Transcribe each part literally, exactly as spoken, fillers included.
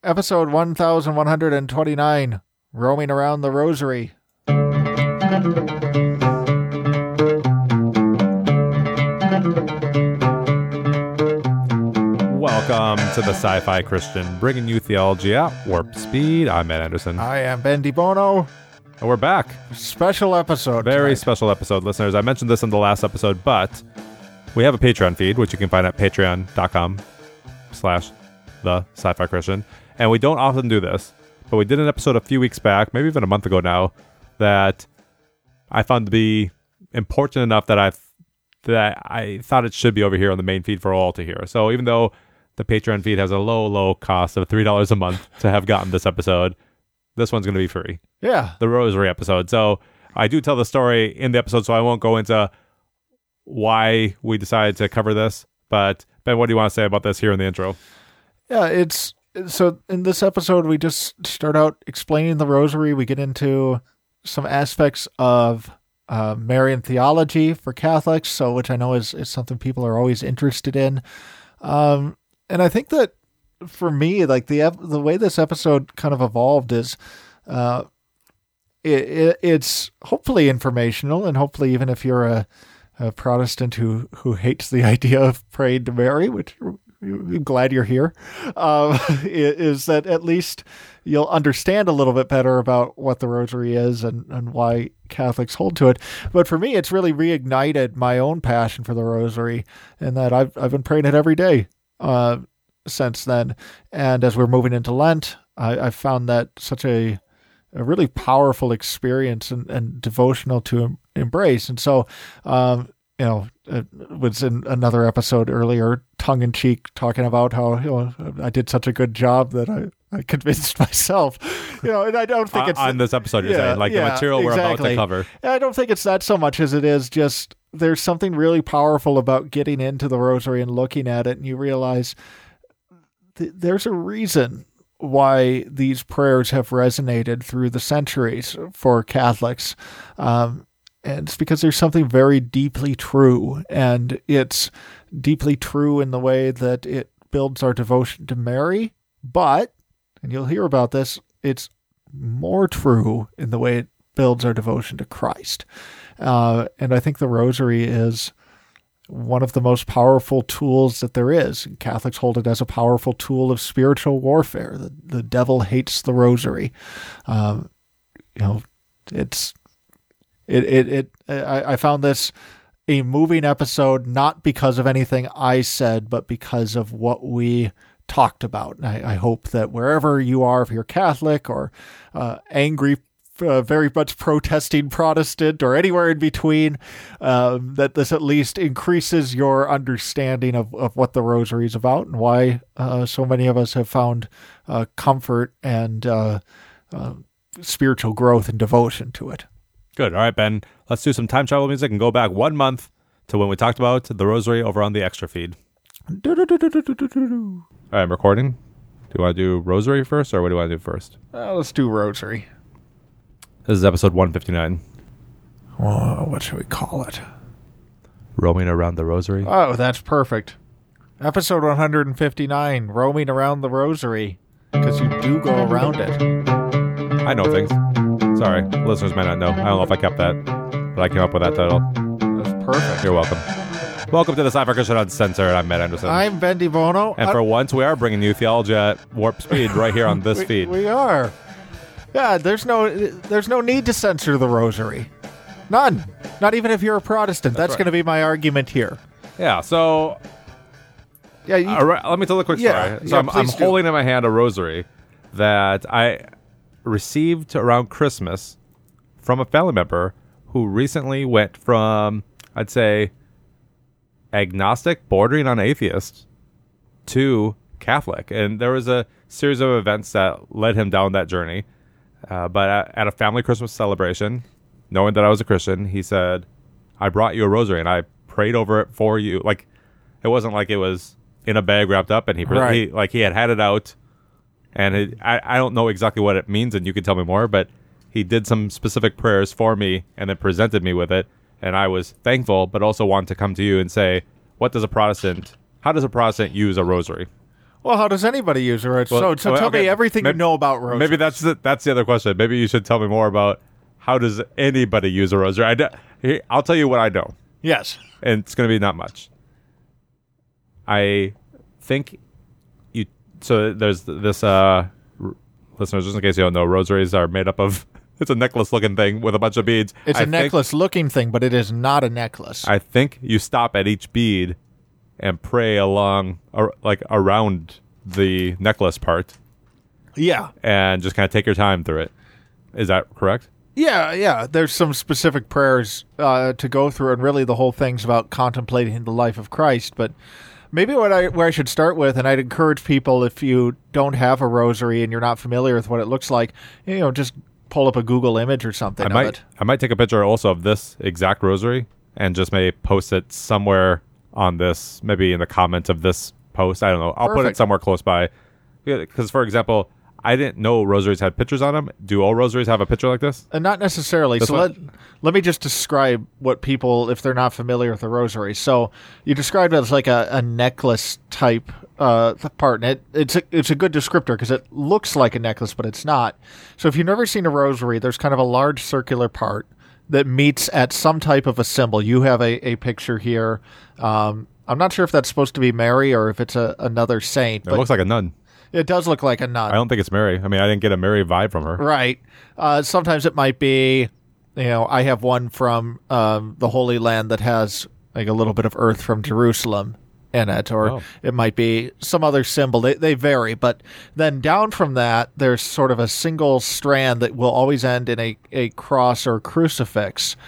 Episode one thousand one hundred twenty-nine, Roaming Around the Rosary. Welcome to the Sci-Fi Christian, bringing you theology at warp speed. I'm Matt Anderson. I am Ben DiBono. And we're back. Special episode. Very tonight. special episode, listeners. I mentioned this in the last episode, but we have a Patreon feed, which you can find at patreon.com slash the Sci-Fi Christian. And we don't often do this, but we did an episode a few weeks back, maybe even a month ago now, that I found to be important enough that I that I thought it should be over here on the main feed for all to hear. So even though the Patreon feed has a low, low cost of three dollars a month to have gotten this episode, this one's going to be free. Yeah. The Rosary episode. So I do tell the story in the episode, so I won't go into why we decided to cover this. But Ben, what do you want to say about this here in the intro? Yeah, it's so in this episode, we just start out explaining the Rosary. We get into some aspects of uh, Marian theology for Catholics, so which I know is, is something people are always interested in. Um, and I think that for me, like the the way this episode kind of evolved is, uh, it, it, it's hopefully informational, and hopefully even if you're a, a Protestant who who hates the idea of praying to Mary, which I'm glad you're here, um, is that at least you'll understand a little bit better about what the Rosary is and, and why Catholics hold to it. But for me, it's really reignited my own passion for the Rosary, and that I've I've been praying it every day uh, since then. And as we're moving into Lent, I, I found that such a a really powerful experience and, and devotional to em- embrace. And so, um, you know, it was in another episode earlier, tongue in cheek, talking about how, you know, I did such a good job that I, I convinced myself, you know, and I don't think it's on this episode, you're yeah, saying, like yeah, the material we're exactly. about to cover. And I don't think it's that so much as it is just there's something really powerful about getting into the Rosary and looking at it, and you realize th- there's a reason why these prayers have resonated through the centuries for Catholics. Um, And it's because there's something very deeply true, and it's deeply true in the way that it builds our devotion to Mary, but, and you'll hear about this, it's more true in the way it builds our devotion to Christ. Uh, and I think the Rosary is one of the most powerful tools that there is. Catholics hold it as a powerful tool of spiritual warfare. The, the devil hates the Rosary. Um, you know, it's... It, it, it, I, I found this a moving episode, not because of anything I said, but because of what we talked about. I, I hope that wherever you are, if you're Catholic or uh, angry, uh, very much protesting Protestant or anywhere in between, um, that this at least increases your understanding of, of what the Rosary is about and why uh, so many of us have found uh, comfort and uh, uh, spiritual growth and devotion to it. Good. All right, Ben, let's do some time travel music and go back one month to when we talked about the Rosary over on the Extra feed. All right, I'm recording. Do you want to do Rosary first, or what do you want to do first? Uh, let's do Rosary. This is episode one fifty-nine. Oh, what should we call it? Roaming Around the Rosary. Oh, that's perfect. Episode one fifty-nine, Roaming Around the Rosary, because you do go around it. I know things. Sorry, listeners might not know. I don't know if I kept that, but I came up with that title. That's perfect. You're welcome. Welcome to the Sci-Fi Christian Uncensored. I'm Matt Anderson. I'm Ben DiBono. And for once, we are bringing you theology at warp speed right here on this we, feed. We are. Yeah, there's no there's no need to censor the Rosary. None. Not even if you're a Protestant. That's, That's right. Going to be my argument here. Yeah, so... Yeah, you, uh, right, let me tell a quick yeah, story. So yeah, I'm, I'm do. holding in my hand a rosary that I received around Christmas from a family member who recently went from, I'd say, agnostic, bordering on atheist, to Catholic. And there was a series of events that led him down that journey. Uh, but at, at a family Christmas celebration, knowing that I was a Christian, he said, I brought you a rosary and I prayed over it for you. Like, it wasn't like it was in a bag wrapped up, and he, right. he like he had had it out. And it, I, I don't know exactly what it means, and you can tell me more, but he did some specific prayers for me and then presented me with it. And I was thankful, but also wanted to come to you and say, what does a Protestant, how does a Protestant use a rosary? Well, how does anybody use a rosary? Well, so so well, tell okay, me everything maybe- you know about rosaries. Maybe that's the, that's the other question. Maybe you should tell me more about how does anybody use a rosary. I d- here, I'll tell you what I know, Yes. and it's going to be not much. I think you. So there's this. Uh, r- listeners, just in case you don't know, rosaries are made up of. It's a necklace-looking thing with a bunch of beads. It's a a necklace-looking thing, but it is not a necklace. I think you stop at each bead and pray along, ar- like around the necklace part, yeah. and just kind of take your time through it. Is that correct? Yeah, yeah. There's some specific prayers uh, to go through, and really the whole thing's about contemplating the life of Christ. But maybe what I where I should start with, and I'd encourage people, if you don't have a rosary and you're not familiar with what it looks like, you know, just pull up a Google image or something I of might it. I might take a picture also of this exact rosary and just maybe post it somewhere on this, maybe in the comments of this post. I don't know. I'll put it Perfect. somewhere close by. Because, for example, I didn't know rosaries had pictures on them. Do all rosaries have a picture like this? And not necessarily. This so one? let let me just describe what people, if they're not familiar with the rosary. So you described it as like a, a necklace type uh, part, and it, it's a, it's a good descriptor because it looks like a necklace, but it's not. So if you've never seen a rosary, there's kind of a large circular part that meets at some type of a symbol. You have a, a picture here. Um, I'm not sure if that's supposed to be Mary or if it's a, another saint, It but looks like a nun. it does look like a nun. I don't think it's Mary. I mean, I didn't get a Mary vibe from her. Right. Uh, sometimes it might be, you know, I have one from um, the Holy Land that has like a little bit of earth from Jerusalem in it, or Oh. it might be some other symbol. They, they vary. But then down from that, there's sort of a single strand that will always end in a, a cross or crucifix.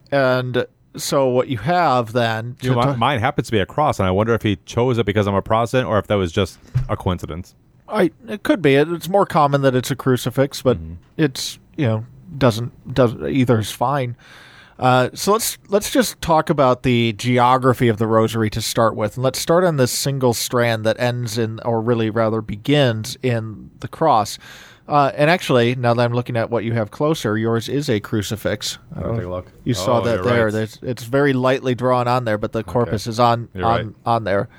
And so what you have then... You know, to- mi- mine happens to be a cross, and I wonder if he chose it because I'm a Protestant or if that was just a coincidence. I, it could be. It- It's more common that it's a crucifix, but Mm-hmm. it's, you know, doesn't doesn't either is fine. Uh, so let's let's just talk about the geography of the rosary to start with, and let's start on this single strand that ends in, or really rather begins in the cross. Uh, and actually, now that I'm looking at what you have closer, yours is a crucifix. I don't know take a if look. You saw Oh, that you're there. right. There's, it's very lightly drawn on there, but the corpus is on You're on right. on there.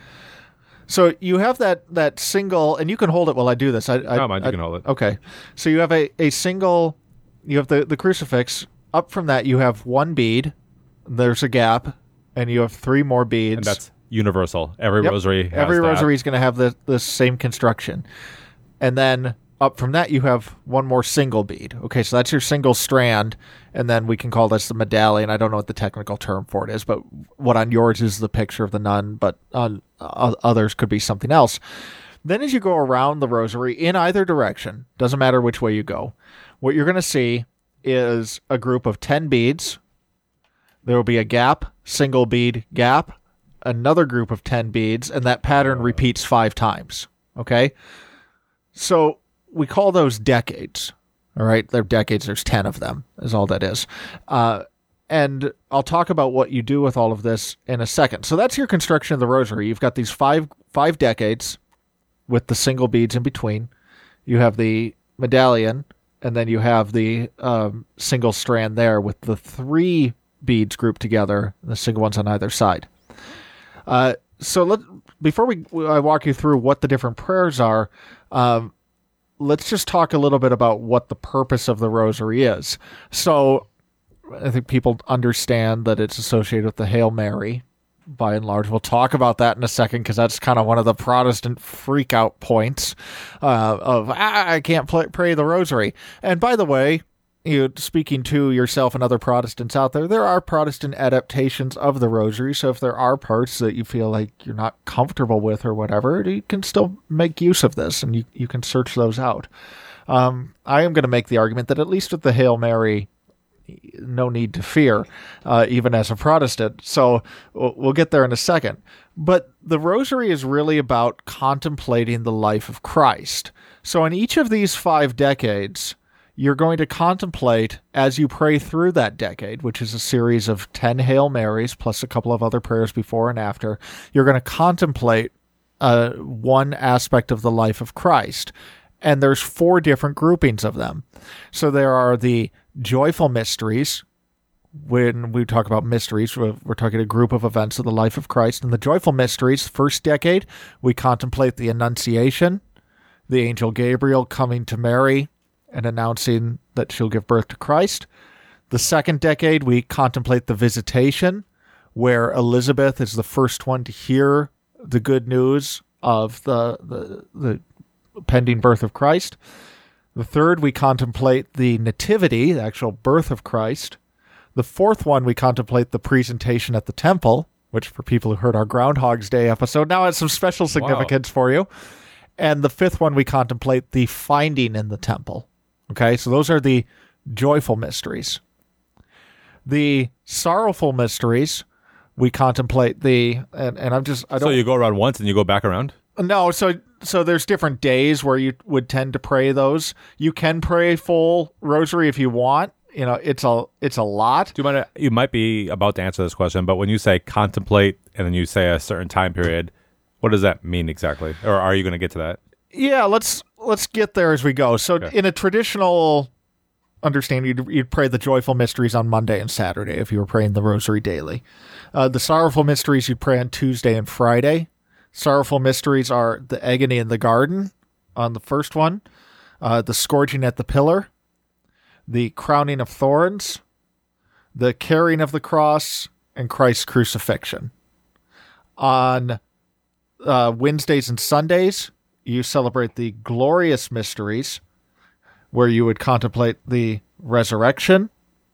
So you have that that single, and you can hold it while I do this. I, I No, mind, you I- can hold it. Okay. So you have a, a single, you have the, the crucifix. Up from that, you have one bead. There's a gap, and you have three more beads. And that's universal. Every Yep. rosary has Every that. rosary is going to have the, the same construction. And then up from that, you have one more single bead. Okay, so that's your single strand, and then we can call this the medallion. I don't know what the technical term for it is, but what on yours is the picture of the nun, but on uh, others could be something else. Then as you go around the rosary in either direction, doesn't matter which way you go, what you're going to see is a group of ten beads. There will be a gap, single bead, gap, another group of ten beads, and that pattern repeats five times. Okay? So we call those decades. All right? They're decades. There's ten of them, is all that is. Uh, and I'll talk about what you do with all of this in a second. So that's your construction of the rosary. You've got these five five decades with the single beads in between. You have the medallion, and then you have the um, single strand there with the three beads grouped together, the single ones on either side. Uh, so let before we I walk you through what the different prayers are, um, let's just talk a little bit about what the purpose of the rosary is. So I think people understand that it's associated with the Hail Mary, by and large. We'll talk about that in a second because that's kind of one of the Protestant freak out points uh, of, ah, I can't play, pray the rosary. And by the way, you speaking to yourself and other Protestants out there, there are Protestant adaptations of the rosary. So if there are parts that you feel like you're not comfortable with or whatever, you can still make use of this and you, you can search those out. Um, I am going to make the argument that at least with the Hail Mary, no need to fear, uh, even as a Protestant. So we'll, we'll get there in a second. But the rosary is really about contemplating the life of Christ. So in each of these five decades, you're going to contemplate as you pray through that decade, which is a series of ten Hail Marys plus a couple of other prayers before and after. You're going to contemplate uh, one aspect of the life of Christ. And there's four different groupings of them. So there are the joyful mysteries, when we talk about mysteries, we're, we're talking a group of events of the life of Christ. In the joyful mysteries, first decade, we contemplate the Annunciation, the angel Gabriel coming to Mary and announcing that she'll give birth to Christ. The second decade, we contemplate the Visitation, where Elizabeth is the first one to hear the good news of the, the, the pending birth of Christ. The third, we contemplate the Nativity, the actual birth of Christ. The fourth one, we contemplate the presentation at the temple, which for people who heard our Groundhog's Day episode now has some special significance wow. for you. And the fifth one, we contemplate the finding in the temple. Okay, so those are the joyful mysteries. The sorrowful mysteries, we contemplate the, and, and I'm just, I don't. So you go around once and you go back around? No, so so there's different days where you would tend to pray those. You can pray full rosary if you want. You know, it's a it's a lot. Do you mind? You might be about to answer this question, but when you say contemplate and then you say a certain time period, what does that mean exactly? Or are you going to get to that? Yeah, let's let's get there as we go. So okay. In a traditional understanding, you'd, you'd pray the joyful mysteries on Monday and Saturday if you were praying the rosary daily. Uh, the sorrowful mysteries you'd pray on Tuesday and Friday. Sorrowful mysteries are the agony in the garden on the first one, uh, the scourging at the pillar, the crowning of thorns, the carrying of the cross, and Christ's crucifixion. On uh, Wednesdays and Sundays, you celebrate the glorious mysteries, where you would contemplate the resurrection,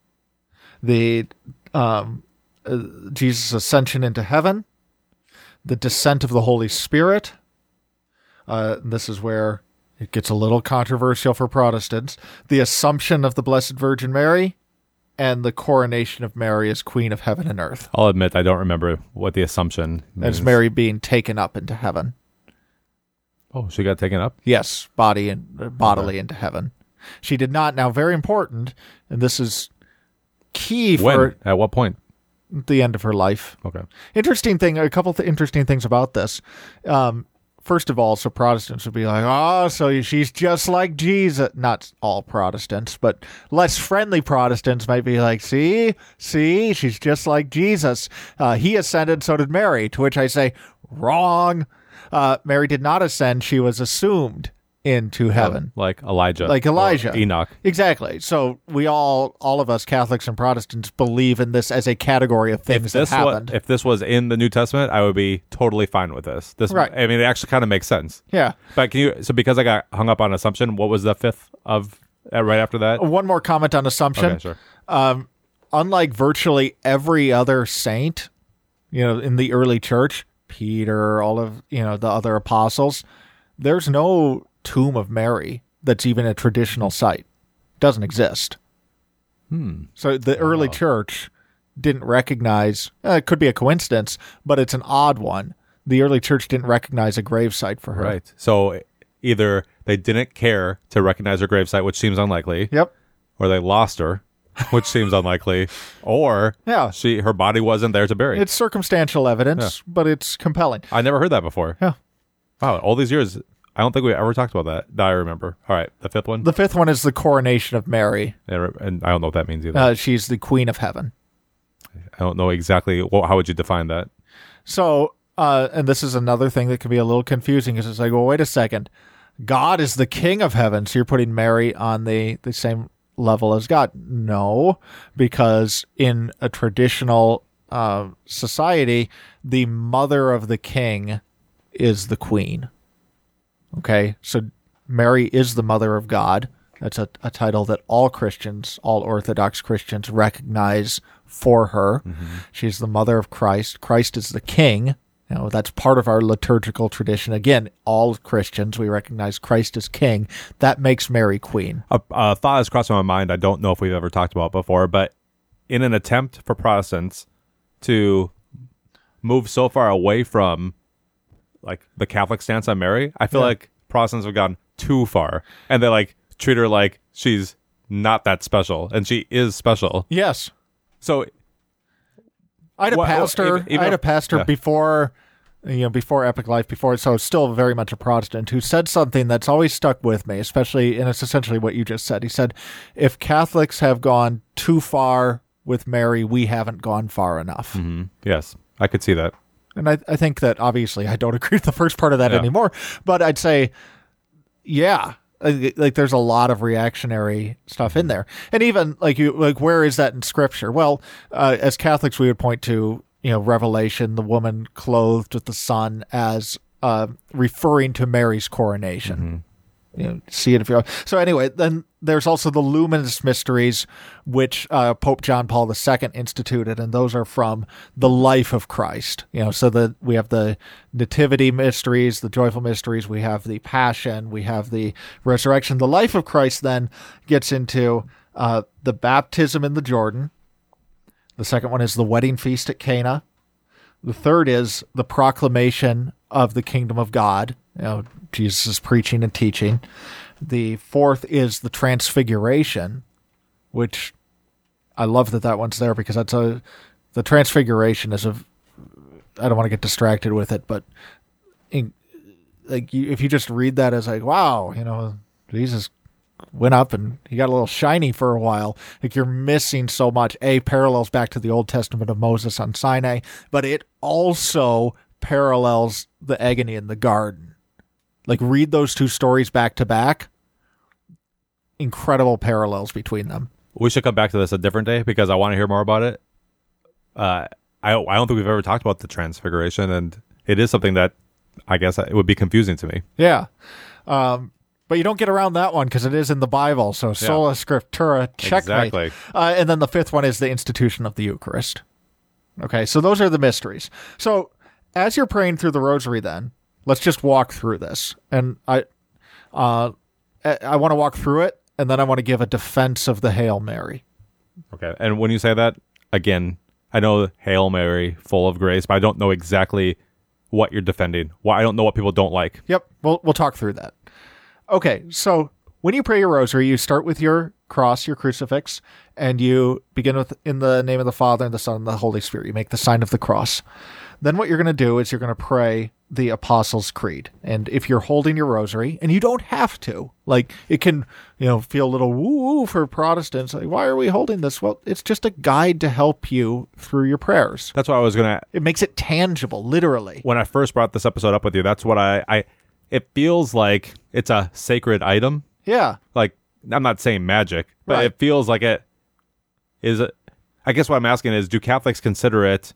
the um, uh, Jesus' ascension into heaven, the descent of the Holy Spirit. Uh, this is where it gets a little controversial for Protestants. The Assumption of the Blessed Virgin Mary, and the coronation of Mary as Queen of Heaven and Earth. I'll admit I don't remember what the Assumption means. As Mary being taken up into heaven. Oh, she got taken up? Yes, body and uh, bodily okay. into heaven. She did not. Now, very important, and this is key when? for At what point? The end of her life. Okay. Interesting thing, a couple of interesting things about this. Um, first of all, so Protestants would be like, oh, so she's just like Jesus. Not all Protestants, but less friendly Protestants might be like, see, see, she's just like Jesus. Uh, he ascended, so did Mary, to which I say, wrong. Uh, Mary did not ascend. She was assumed into heaven. Oh, like Elijah. Like Elijah. Enoch. Exactly. So we all, all of us Catholics and Protestants believe in this as a category of things that happened. Was, if this was in the New Testament, I would be totally fine with this. This, right. I mean, it actually kind of makes sense. Yeah. But can you, so because I got hung up on Assumption, what was the fifth of, uh, right after that? One more comment on Assumption. Okay, sure. Um, unlike virtually every other saint, you know, in the early church, Peter, all of, you know, the other apostles, there's no tomb of Mary that's even a traditional site. Doesn't exist. Hmm. So the wow. early church didn't recognize, uh, it could be a coincidence, but it's an odd one. The early church didn't recognize a gravesite for her. Right. So either they didn't care to recognize her gravesite, which seems unlikely. Yep. Or they lost her, which seems unlikely. Or yeah. she her body wasn't there to bury. It's circumstantial evidence, yeah. but it's compelling. I never heard that before. Yeah. Wow, all these years, I don't think we ever talked about that. That I remember. All right, the fifth one? The fifth one is the coronation of Mary. Yeah, and I don't know what that means either. Uh, she's the Queen of Heaven. I don't know exactly. Well, how would you define that? So, uh, and this is another thing that can be a little confusing, because it's like, well, wait a second. God is the King of Heaven, so you're putting Mary on the, the same level as God. No, because in a traditional uh, society, the mother of the king is the queen. Okay, so Mary is the mother of God. That's a, a title that all Christians, all Orthodox Christians recognize for her. Mm-hmm. She's the mother of Christ. Christ is the king. You know, that's part of our liturgical tradition. Again, all Christians, we recognize Christ as king. That makes Mary queen. A, a thought has crossed my mind. I don't know if we've ever talked about it before, but in an attempt for Protestants to move so far away from like the Catholic stance on Mary, I feel yeah. like Protestants have gone too far, and they like treat her like she's not that special, and she is special. Yes. So I had a well, pastor. even, even I had a pastor yeah. before, you know, before Epic Life, before, so still very much a Protestant, who said something that's always stuck with me, especially, and it's essentially what you just said. He said, if Catholics have gone too far with Mary, we haven't gone far enough. Mm-hmm. Yes, I could see that. And I, I think that obviously I don't agree with the first part of that Yeah. anymore, but I'd say, yeah, like like, there's a lot of reactionary stuff in there. And even like you, like, where is that in scripture? Well, uh, as Catholics, we would point to, you know, Revelation, the woman clothed with the sun, as uh, referring to Mary's coronation. Mm-hmm. You know, see it if you so anyway, then there's also the luminous mysteries, which uh, Pope John Paul the Second instituted, and those are from the life of Christ. You know, so that we have the nativity mysteries, the joyful mysteries, we have the passion, we have the resurrection. The life of Christ then gets into uh, the baptism in the Jordan. The second one is the wedding feast at Cana. The third is the proclamation of the kingdom of God. You know, Jesus is preaching and teaching. The fourth is the transfiguration, which I love that that one's there because that's a, the transfiguration is a, I don't want to get distracted with it, but in, like you, if you just read that as like, wow, you know, Jesus went up and he got a little shiny for a while. Like you're missing so much. A, parallels back to the Old Testament of Moses on Sinai, but it also parallels the agony in the garden. Like, read those two stories back to back. Incredible parallels between them. We should come back to this a different day because I want to hear more about it. Uh, I I don't think we've ever talked about the Transfiguration, and it is something that I guess it would be confusing to me. Yeah. Um, but you don't get around that one because it is in the Bible. So, sola scriptura, checkmate. Exactly. Uh, and then the fifth one is the institution of the Eucharist. Okay, so those are the mysteries. So, as you're praying through the rosary then, let's just walk through this. And I uh, I want to walk through it, and then I want to give a defense of the Hail Mary. Okay. And when you say that, again, I know Hail Mary, full of grace, but I don't know exactly what you're defending. Well, I don't know what people don't like. Yep, we'll, we'll talk through that. Okay, so when you pray your rosary, you start with your cross, your crucifix, and you begin with, in the name of the Father, and the Son, and the Holy Spirit. You make the sign of the cross. Then what you're going to do is you're going to pray the Apostles' Creed. And if you're holding your rosary, and you don't have to, like, it can, you know, feel a little woo-woo for Protestants. Like, why are we holding this? Well, it's just a guide to help you through your prayers. That's what I was going to... It makes it tangible, literally. When I first brought this episode up with you, that's what I... I it feels like it's a sacred item. Yeah. Like, I'm not saying magic, but Right. it feels like it is... A, I guess what I'm asking is, do Catholics consider it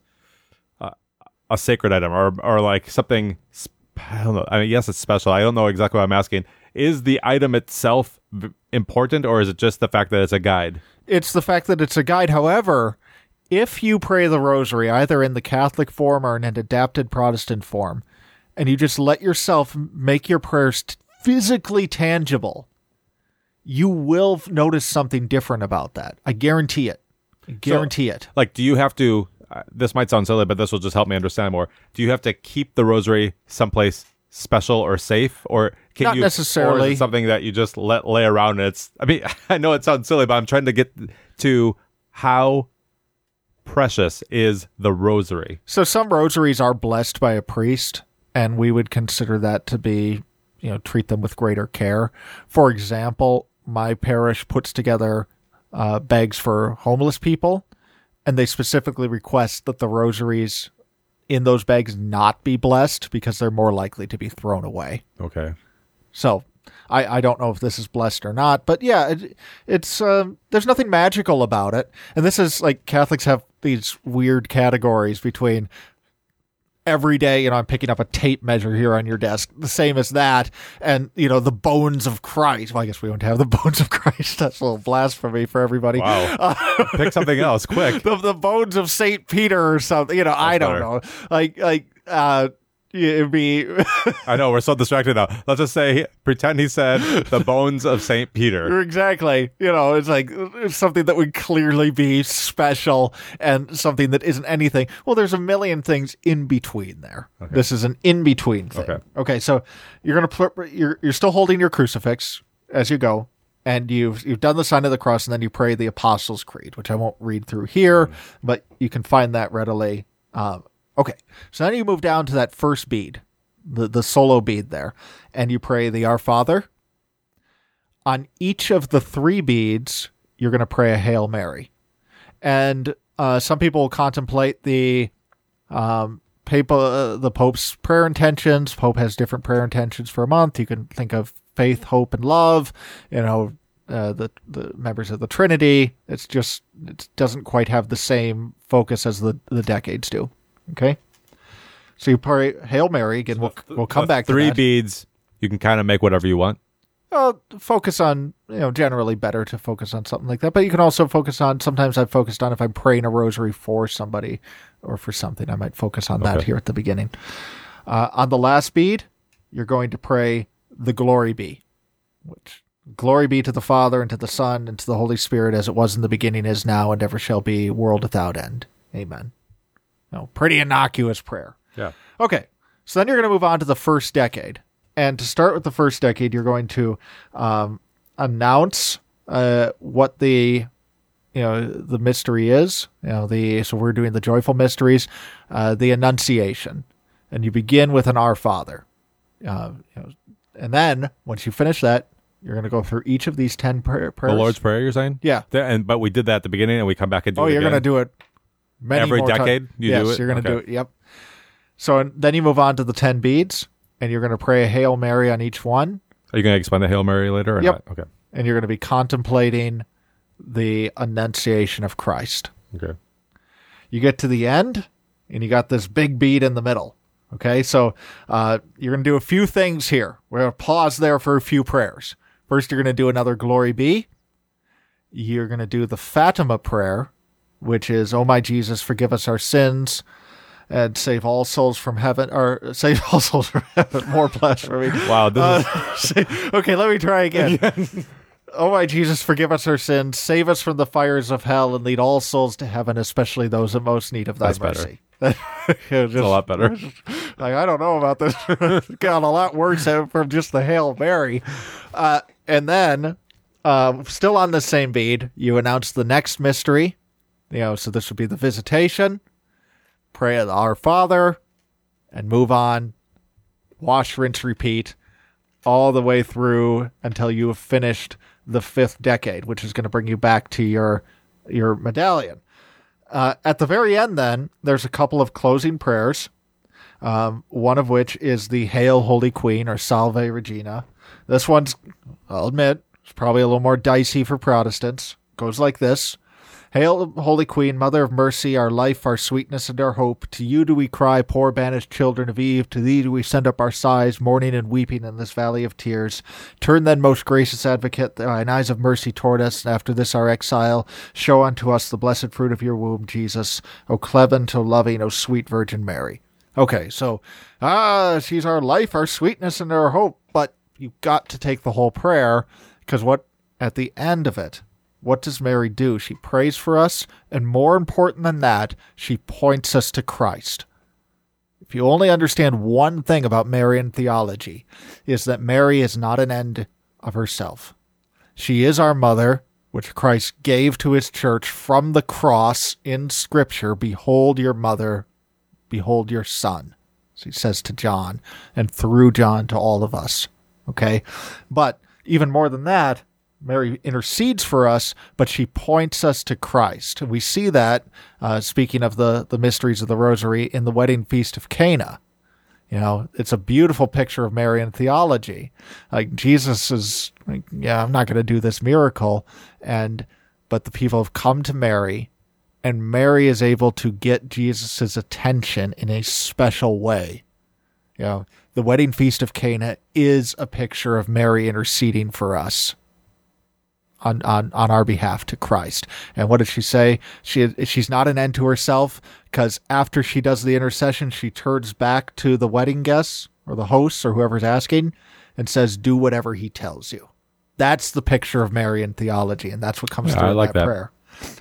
a sacred item or or like something, I don't know. I mean, yes, it's special. I don't know exactly what I'm asking. Is the item itself v- important, or is it just the fact that it's a guide? It's the fact that it's a guide. However, if you pray the rosary either in the Catholic form or in an adapted Protestant form, and you just let yourself make your prayers t- physically tangible, you will f- notice something different about that. I guarantee it. I guarantee So, it. Like, do you have to... Uh, this might sound silly, but this will just help me understand more. Do you have to keep the rosary someplace special or safe, or can Not you? necessarily. Or is it something that you just let lay around? And it's. I mean, I know it sounds silly, but I'm trying to get to how precious is the rosary. So some rosaries are blessed by a priest, and we would consider that to be, you know, treat them with greater care. For example, my parish puts together uh, bags for homeless people, and they specifically request that the rosaries in those bags not be blessed because they're more likely to be thrown away. Okay. So I, I don't know if this is blessed or not, but yeah, it, it's um, there's nothing magical about it. And this is like Catholics have these weird categories between every day, you know, I'm picking up a tape measure here on your desk, the same as that, and, you know, the bones of Christ. Well, I guess we don't have the bones of Christ. That's a little blasphemy for everybody. Wow. Uh, Pick something else, quick. the, the bones of Saint Peter or something, you know, I don't better. know. Like, like, uh, it'd be... I know, we're so distracted now. Let's just say, pretend he said the bones of Saint Peter. Exactly. You know, it's like it's something that would clearly be special and something that isn't anything. Well, there's a million things in between there. Okay. This is an in-between thing. Okay. Okay, so you're going to pl- you're you're still holding your crucifix as you go, and you've you've done the sign of the cross, and then you pray the Apostles' Creed, which I won't read through here, mm. but you can find that readily. Um, okay, so then you move down to that first bead, the the solo bead there, and you pray the Our Father. On each of the three beads, you're going to pray a Hail Mary. And uh, some people contemplate the um, papal, uh, the Pope's prayer intentions. Pope has different prayer intentions for a month. You can think of faith, hope, and love. You know, uh, the the members of the Trinity. It's just it doesn't quite have the same focus as the the decades do. Okay, so you pray Hail Mary again. We'll we'll come back to three that. beads. You can kind of make whatever you want. Well, focus on, you know, generally better to focus on something like that. But you can also focus on, sometimes I've focused on if I'm praying a rosary for somebody or for something, I might focus on that Okay. here at the beginning. Uh, on the last bead, you're going to pray the Glory Be, which glory be to the Father and to the Son and to the Holy Spirit as it was in the beginning, is now, and ever shall be, world without end. Amen. No, pretty innocuous prayer. Yeah. Okay, so then you're going to move on to the first decade. And to start with the first decade, you're going to um, announce uh, what the, you know, the mystery is. You know, the so we're doing the joyful mysteries, uh, the Annunciation, and you begin with an Our Father. Uh, you know, and then once you finish that, you're going to go through each of these ten prayer, prayers. The Lord's Prayer, you're saying? Yeah. Th- and but we did that at the beginning, and we come back and do Oh, it you're again? going to do it many Every more decade times. you yes, do it? you're going to Okay. do it. Yep. So and then you move on to the ten beads, and you're going to pray a Hail Mary on each one. Are you going to explain the Hail Mary later? Or Yep. Not? Okay. And you're going to be contemplating the Annunciation of Christ. Okay. You get to the end, and you got this big bead in the middle. Okay, so uh, you're going to do a few things here. We're going to pause there for a few prayers. First, you're going to do another Glory Be. You're going to do the Fatima prayer, which is, "Oh my Jesus, forgive us our sins, and save all souls from heaven," or save all souls from heaven. More blasphemy. Wow. This Uh, say- okay, let me try again. "Oh my Jesus, forgive us our sins, save us from the fires of hell, and lead all souls to heaven, especially those in most need of thy That's better. mercy." That's is a lot better. Like, I don't know about this. Got a lot worse from just the Hail Mary. Uh, and then, uh, still on the same bead, you announce the next mystery. You know, so this would be the Visitation. Pray the Our Father, and move on. Wash, rinse, repeat, all the way through until you have finished the fifth decade, which is going to bring you back to your your medallion. Uh, at the very end, then, there's a couple of closing prayers, um, one of which is the Hail, Holy Queen, or Salve Regina. This one's, I'll admit, it's probably a little more dicey for Protestants. Goes like this. "Hail, Holy Queen, Mother of Mercy, our life, our sweetness, and our hope. To you do we cry, poor banished children of Eve. To thee do we send up our sighs, mourning and weeping in this valley of tears. Turn then, most gracious Advocate, thine eyes of mercy toward us, and after this our exile, show unto us the blessed fruit of your womb, Jesus. O clement, O loving, O sweet Virgin Mary." Okay, so, ah, she's our life, our sweetness, and our hope. But you've got to take the whole prayer, because what, at the end of it, what does Mary do? She prays for us, and more important than that, she points us to Christ. If you only understand one thing about Marian theology, is that Mary is not an end of herself. She is our mother, which Christ gave to his church from the cross in Scripture. "Behold your mother, behold your son," so he says to John, and through John to all of us. Okay? But even more than that, Mary intercedes for us, but she points us to Christ. And we see that, uh, speaking of the, the mysteries of the Rosary, in the wedding feast of Cana. You know, it's a beautiful picture of Marian theology. Like, Jesus is, like, yeah, I'm not going to do this miracle. And, but the people have come to Mary, and Mary is able to get Jesus's attention in a special way. You know, the wedding feast of Cana is a picture of Mary interceding for us. On, on, on our behalf to Christ. And what did she say? She she's not an end to herself, because after she does the intercession, she turns back to the wedding guests or the hosts or whoever's asking and says, "Do whatever he tells you." That's the picture of Marian theology, and that's what comes Yeah, through I in like that, that prayer.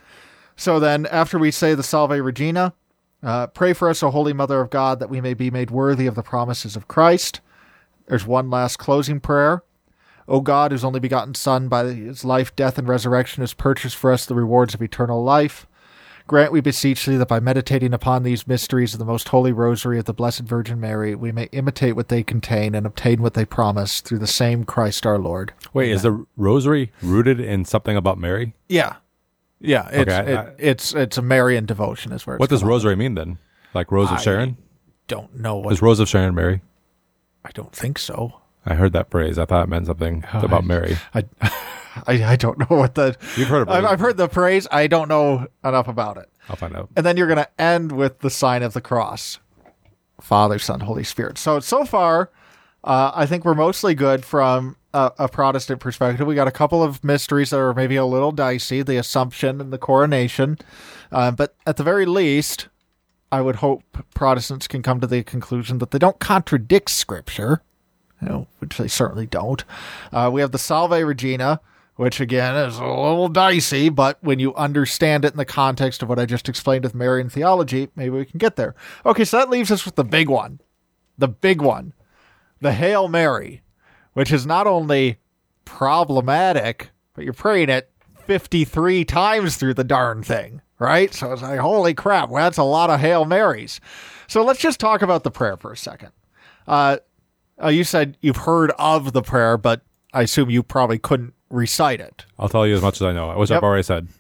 So then, after we say the Salve Regina, uh, pray for us, O Holy Mother of God, that we may be made worthy of the promises of Christ. There's one last closing prayer. "O God, whose only begotten Son, by his life, death, and resurrection, has purchased for us the rewards of eternal life, grant, we beseech thee, that by meditating upon these mysteries of the most holy Rosary of the Blessed Virgin Mary, we may imitate what they contain and obtain what they promise, through the same Christ our Lord." Wait, is the Rosary rooted in something about Mary? Yeah. Yeah, it's Okay, it, I- it's it's a Marian devotion is where it's What does come up. rosary mean then? Like Rose of I Sharon? Don't know what Is Rose of Sharon Mary? I don't think so. I heard that phrase. I thought it meant something Oh, about I- Mary. I, I I don't know what the You've heard of I've, it. I've heard the praise. I don't know enough about it. I'll find out. And then you're going to end with the sign of the cross. Father, Son, Holy Spirit. So, so far, uh, I think we're mostly good from a, a Protestant perspective. We got a couple of mysteries that are maybe a little dicey, the Assumption and the Coronation. Uh, but at the very least, I would hope Protestants can come to the conclusion that they don't contradict Scripture, you know, which they certainly don't. Uh, we have the Salve Regina, which again is a little dicey, but when you understand it in the context of what I just explained with Marian theology, maybe we can get there. Okay, so that leaves us with the big one. The big one. The Hail Mary, which is not only problematic, but you're praying it fifty-three times through the darn thing, right? So it's like, holy crap, well, that's a lot of Hail Marys. So let's just talk about the prayer for a second. Uh, uh, you said you've heard of the prayer, but I assume you probably couldn't recite it. I'll tell you as much as I know, which Yep. I've already said.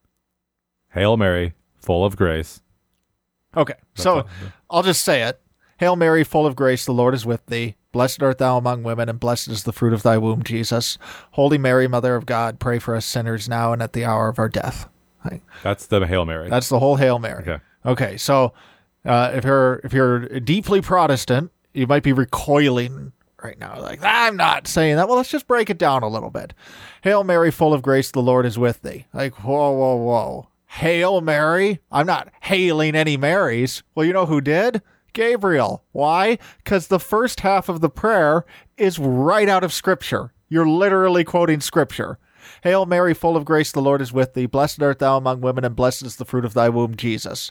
Hail Mary, full of grace. Okay, so all. I'll just say it. Hail Mary, full of grace, the Lord is with thee. Blessed art thou among women, and blessed is the fruit of thy womb, Jesus. Holy Mary, Mother of God, pray for us sinners now and at the hour of our death. Right. That's the Hail Mary. That's the whole Hail Mary. Okay. Okay, so uh, if you're if you're deeply Protestant, you might be recoiling right now, like, I'm not saying that. Well, let's just break it down a little bit. Hail Mary, full of grace, the Lord is with thee. Like, whoa, whoa, whoa. Hail Mary? I'm not hailing any Marys. Well, you know who did? Gabriel. Why? Because the first half of the prayer is right out of Scripture. You're literally quoting Scripture. Hail Mary, full of grace, the Lord is with thee. Blessed art thou among women, and blessed is the fruit of thy womb, Jesus.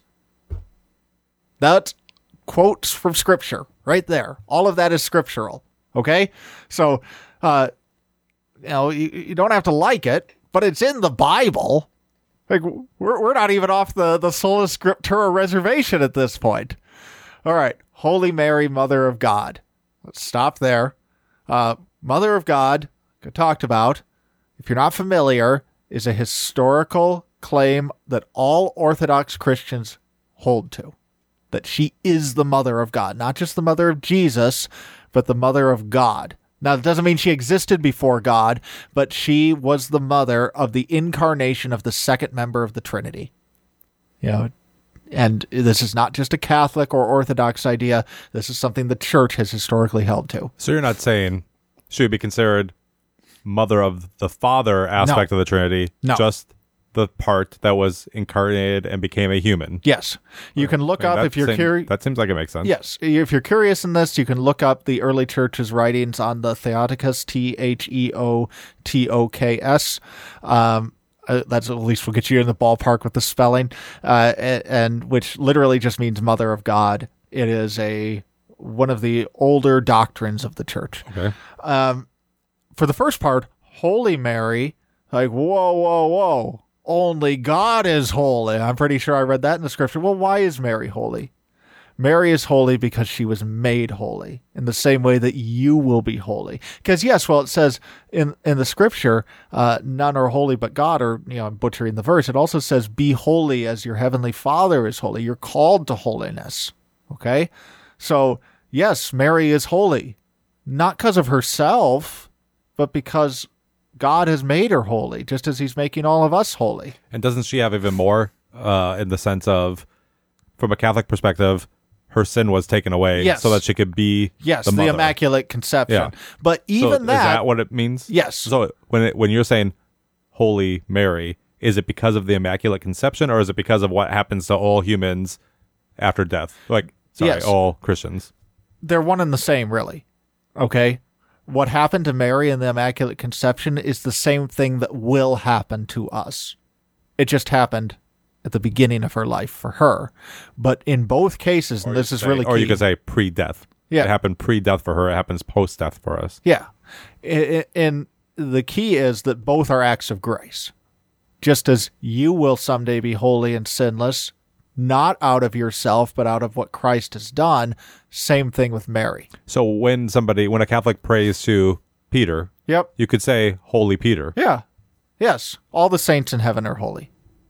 That's quotes from Scripture right there. All of that is scriptural. Okay? So, uh, you know, you, you don't have to like it, but it's in the Bible. Like, we're we're not even off the, the Sola Scriptura reservation at this point. All right. Holy Mary, Mother of God. Let's stop there. Uh, Mother of God, I talked about, if you're not familiar, is a historical claim that all Orthodox Christians hold to. That she is the Mother of God. Not just the Mother of Jesus, but the Mother of God. Now, that doesn't mean she existed before God, but she was the mother of the incarnation of the second member of the Trinity. You know, and this is not just a Catholic or Orthodox idea. This is something the Church has historically held to. So you're not saying she would be considered mother of the Father aspect of the Trinity, No. just the part that was incarnated and became a human. Yes. You can look I mean, up that if you're seem- curious. That seems like it makes sense. Yes. If you're curious in this, you can look up the early church's writings on the Theotokos, T H E O T O K S. Um, uh, that's at least will get you in the ballpark with the spelling, uh, and, and which literally just means Mother of God. It is a one of the older doctrines of the church. Okay. Um, for the first part, Holy Mary, like, whoa, whoa, whoa. Only God is holy. I'm pretty sure I read that in the scripture. Well, why is Mary holy? Mary is holy because she was made holy in the same way that you will be holy. Because, yes, well, it says in, in the scripture, uh, none are holy but God, or, you know, I'm butchering the verse. It also says, be holy as your heavenly Father is holy. You're called to holiness. Okay? So, yes, Mary is holy. Not because of herself, but because God has made her holy, just as he's making all of us holy. And doesn't she have even more uh, in the sense of, from a Catholic perspective, her sin was taken away Yes. so that she could be Yes, the the, mother. Immaculate Conception. Yeah. But even so that, is that what it means? Yes. So when it, when you're saying Holy Mary, is it because of the Immaculate Conception, or is it because of what happens to all humans after death? Like, sorry, Yes. all Christians. they're one and the same, really. Okay? What happened to Mary in the Immaculate Conception is the same thing that will happen to us. It just happened at the beginning of her life for her. But in both cases, and this is Say- really key. Or you could say pre-death. Yeah. It happened pre-death for her. It happens post-death for us. Yeah. I- I- And the key is that both are acts of grace. Just as you will someday be holy and sinless, not out of yourself, but out of what Christ has done. Same thing with Mary. So when somebody, when a Catholic prays to Peter, Yep. you could say Holy Peter. Yeah. Yes. All the saints in heaven are holy.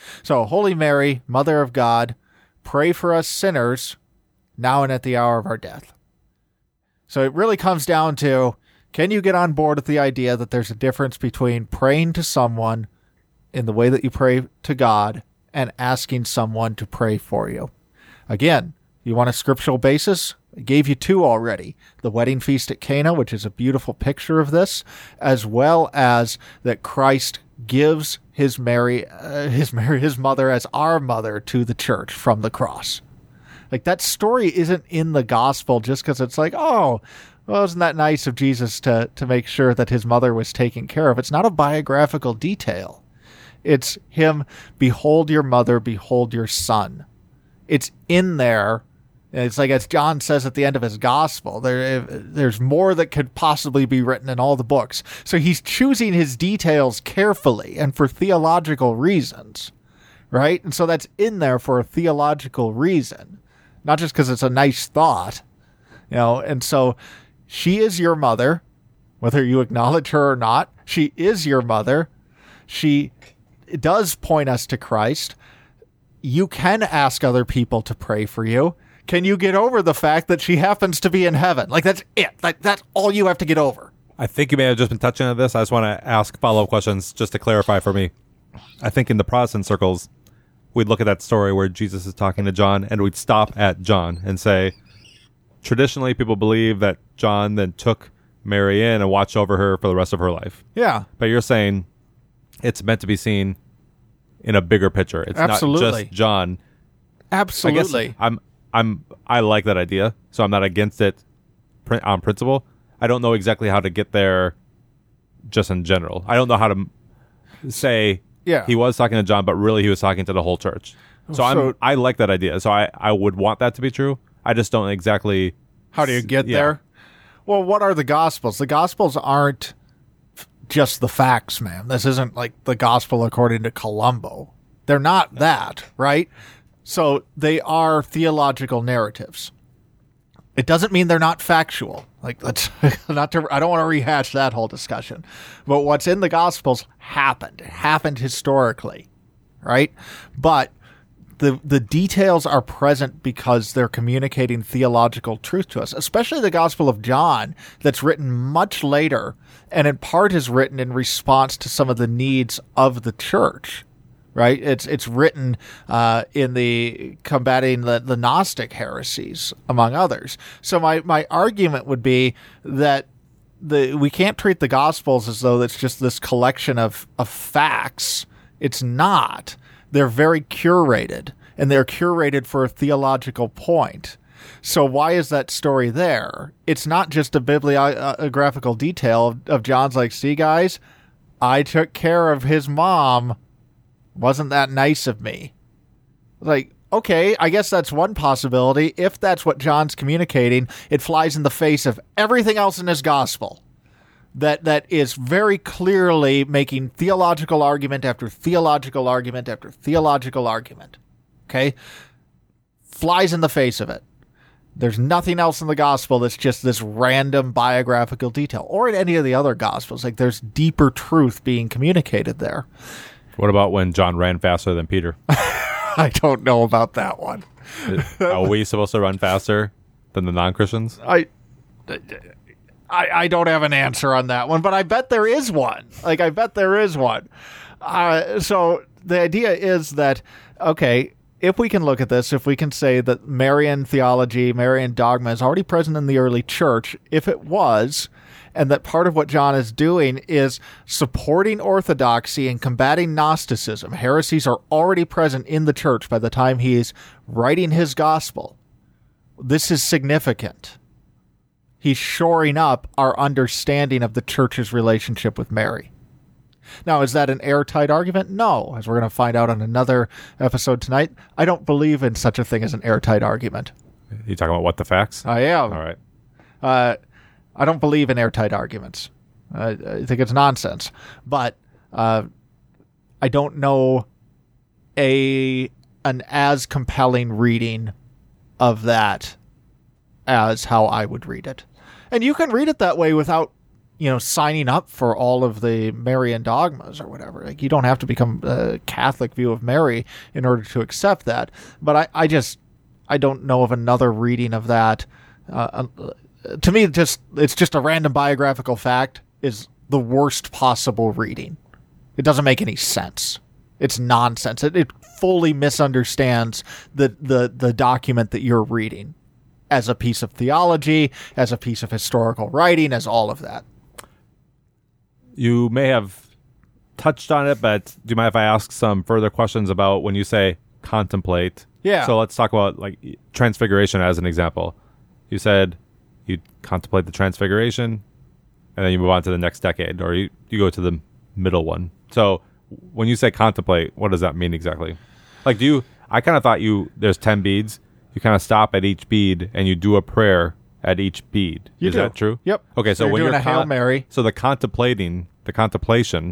So, Holy Mary, Mother of God, pray for us sinners, now and at the hour of our death. So it really comes down to, can you get on board with the idea that there's a difference between praying to someone in the way that you pray to God and asking someone to pray for you? Again, you want a scriptural basis? I gave you two already. The wedding feast at Cana, which is a beautiful picture of this, as well as that Christ gives his Mary, uh, his Mary, his mother as our mother to the church from the cross. Like, that story isn't in the gospel just because it's like, oh, well, isn't that nice of Jesus to, to make sure that his mother was taken care of? It's not a biographical detail. It's him, behold your mother, behold your son. It's in there. It's like, as John says at the end of his gospel, there, there's more that could possibly be written in all the books. So he's choosing his details carefully and for theological reasons, right? And so that's in there for a theological reason. Not just because it's a nice thought, you know, and so she is your mother, whether you acknowledge her or not. She is your mother. She does point us to Christ. You can ask other people to pray for you. Can you get over the fact that she happens to be in heaven? Like, that's it. Like, that's all you have to get over. I think you may have just been touching on this. I just want to ask follow-up questions just to clarify for me. I think in the Protestant circles, we'd look at that story where Jesus is talking to John, and we'd stop at John and say, traditionally, people believe that John then took Mary in and watched over her for the rest of her life. Yeah. But you're saying it's meant to be seen in a bigger picture. It's Absolutely. not just John. Absolutely. I guess I'm, I'm, I like that idea, so I'm not against it pr- on principle. I don't know exactly how to get there just in general. I don't know how to m- say... Yeah. He was talking to John, but really he was talking to the whole church. So, so I'm, I like that idea. So I, I would want that to be true. I just don't exactly... How do you get yeah. there? Well, what are the Gospels? The Gospels aren't just the facts, man. This isn't like the Gospel according to Columbo. They're not that, right? So they are theological narratives. It doesn't mean they're not factual. Like, let's not to, I don't want to rehash that whole discussion. But what's in the Gospels happened. It happened historically, right? But the the details are present because they're communicating theological truth to us, especially the Gospel of John, that's written much later, and in part is written in response to some of the needs of the church. Right, it's it's written uh, in the combating the, the Gnostic heresies, among others. So my, my argument would be that the we can't treat the Gospels as though it's just this collection of, of facts. It's not. They're very curated, and they're curated for a theological point. So why is that story there? It's not just a bibliographical detail of, of John's like, see, guys, I took care of his mom. Wasn't that nice of me? Like, okay, I guess that's one possibility. If that's what John's communicating, it flies in the face of everything else in his gospel. That that is very clearly making theological argument after theological argument after theological argument. Okay? Flies in the face of it. There's nothing else in the gospel that's just this random biographical detail. Or in any of the other gospels. Like, there's deeper truth being communicated there. What about when John ran faster than Peter? I don't know about that one. Are we supposed to run faster than the non-Christians? I, I, I don't have an answer on that one, but I bet there is one. Like, I bet there is one. Uh, so the idea is that, okay, if we can look at this, if we can say that Marian theology, Marian dogma is already present in the early church, if it was... and that part of what John is doing is supporting orthodoxy and combating Gnosticism. Heresies are already present in the church by the time he is writing his gospel. This is significant. He's shoring up our understanding of the church's relationship with Mary. Now, is that an airtight argument? No. As we're going to find out on another episode tonight, I don't believe in such a thing as an airtight argument. You talking about what the facts? I am. All right. Uh, I don't believe in airtight arguments. I, I think it's nonsense. But uh, I don't know a an as compelling reading of that as how I would read it. And you can read it that way without you know, signing up for all of the Marian dogmas or whatever. Like, you don't have to become a Catholic view of Mary in order to accept that. But I, I just, I don't know of another reading of that. Uh, to me, just it's just a random biographical fact is the worst possible reading. It doesn't make any sense. It's nonsense. It, it fully misunderstands the, the, the document that you're reading as a piece of theology, as a piece of historical writing, as all of that. You may have touched on it, but do you mind if I ask some further questions about when you say contemplate? Yeah. So let's talk about like transfiguration as an example. You said you contemplate the transfiguration, and then you move on to the next decade, or you, you go to the middle one. So when you say contemplate, what does that mean exactly? Like, do you, I kind of thought you, there's ten beads. You kind of stop at each bead and you do a prayer at each bead. You Is do. that true? Yep. Okay, so, So you're when doing you're a Hail Mary. So the contemplating, the contemplation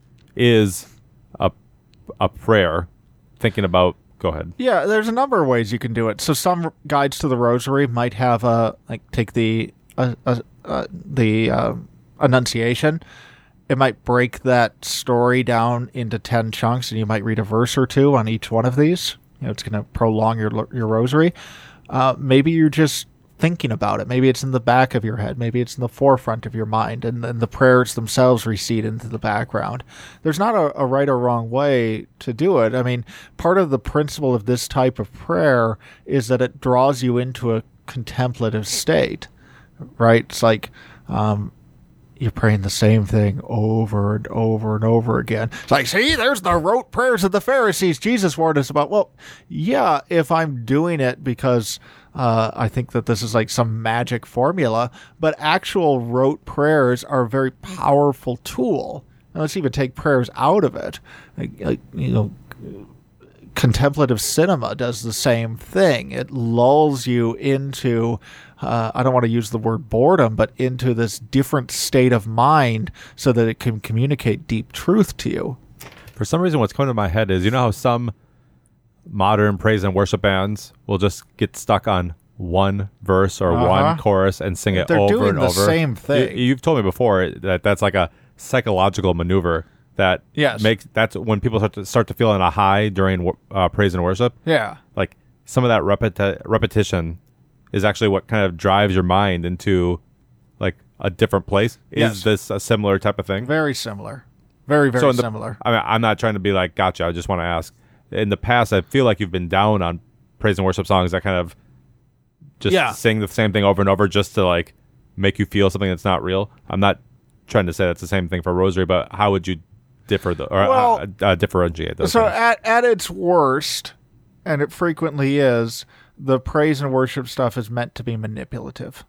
is a a prayer, thinking about. Go ahead. Yeah, there's a number of ways you can do it. So some guides to the Rosary might have a like take the uh, uh, uh, the uh, Annunciation. It might break that story down into ten chunks, and you might read a verse or two on each one of these. You know, it's going to prolong your your Rosary. Uh, maybe you're just thinking about it. Maybe it's in the back of your head. Maybe it's in the forefront of your mind, and then the prayers themselves recede into the background. There's not a, a right or wrong way to do it. I mean, part of the principle of this type of prayer is that it draws you into a contemplative state, right? It's like um, you're praying the same thing over and over and over again. It's like, see, there's the rote prayers of the Pharisees Jesus warned us about. Well, yeah, if I'm doing it because uh, I think that this is like some magic formula, but actual rote prayers are a very powerful tool. Now, let's even take prayers out of it. Like, like, you know, contemplative cinema does the same thing. It lulls you into, uh, I don't want to use the word boredom, but into this different state of mind so that it can communicate deep truth to you. For some reason, what's coming to my head is, you know how some modern praise and worship bands will just get stuck on one verse or Uh-huh. one chorus and sing it They're over doing and the over. same thing. You, you've told me before that that's like a psychological maneuver that Yes. makes that's when people start to start to feel in a high during uh, praise and worship. Yeah. Like some of that repeti- repetition is actually what kind of drives your mind into like a different place. Is Yes. this a similar type of thing? Very similar. Very, very So in the- similar. I mean, I'm not trying to be like, gotcha. I just want to ask. In the past, I feel like you've been down on praise and worship songs that kind of just Yeah. sing the same thing over and over just to like make you feel something that's not real. I'm not trying to say that's the same thing for Rosary, but how would you differ the, or Well, uh, uh, differentiate those So things? at, at its worst, and it frequently is, the praise and worship stuff is meant to be manipulative.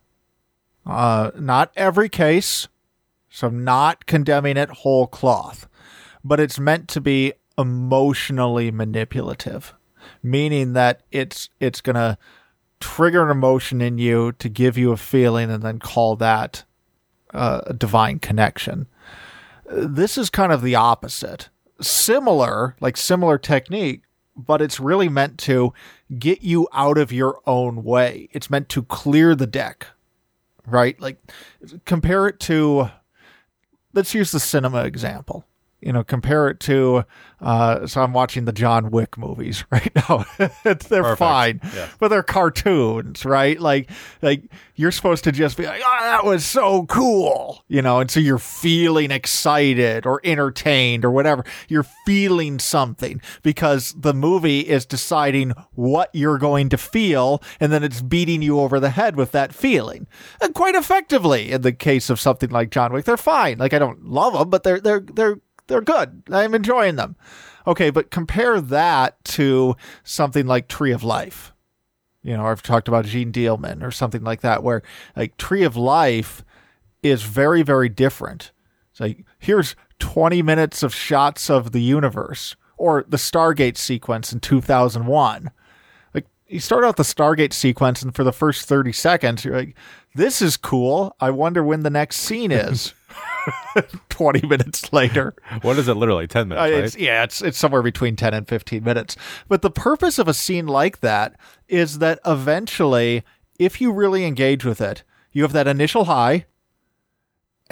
Uh, not every case, so not condemning it whole cloth, but it's meant to be emotionally manipulative, meaning that it's it's going to trigger an emotion in you to give you a feeling and then call that uh, a divine connection. This is kind of the opposite. Similar, like similar technique, but it's really meant to get you out of your own way. It's meant to clear the deck, right? Like, compare it to, let's use the cinema example. You know, compare it to, uh, so I'm watching the John Wick movies right now. They're Perfect. fine, Yeah. but they're cartoons, right? Like, like you're supposed to just be like, oh, that was so cool, you know, and so you're feeling excited or entertained or whatever. You're feeling something because the movie is deciding what you're going to feel, and then it's beating you over the head with that feeling. And quite effectively, in the case of something like John Wick, they're fine. Like, I don't love them, but they're they're they're they're good. I'm enjoying them. Okay, but compare that to something like Tree of Life. You know, I've talked about Gene Dealman or something like that, where like Tree of Life is very, very different. It's like, here's twenty minutes of shots of the universe, or the Stargate sequence in two thousand one. Like, you start out the Stargate sequence, and for the first thirty seconds, you're like, this is cool. I wonder when the next scene is. twenty minutes later. What is it literally? ten minutes, Uh, right? it's, yeah, it's it's somewhere between ten and fifteen minutes. But the purpose of a scene like that is that eventually, if you really engage with it, you have that initial high,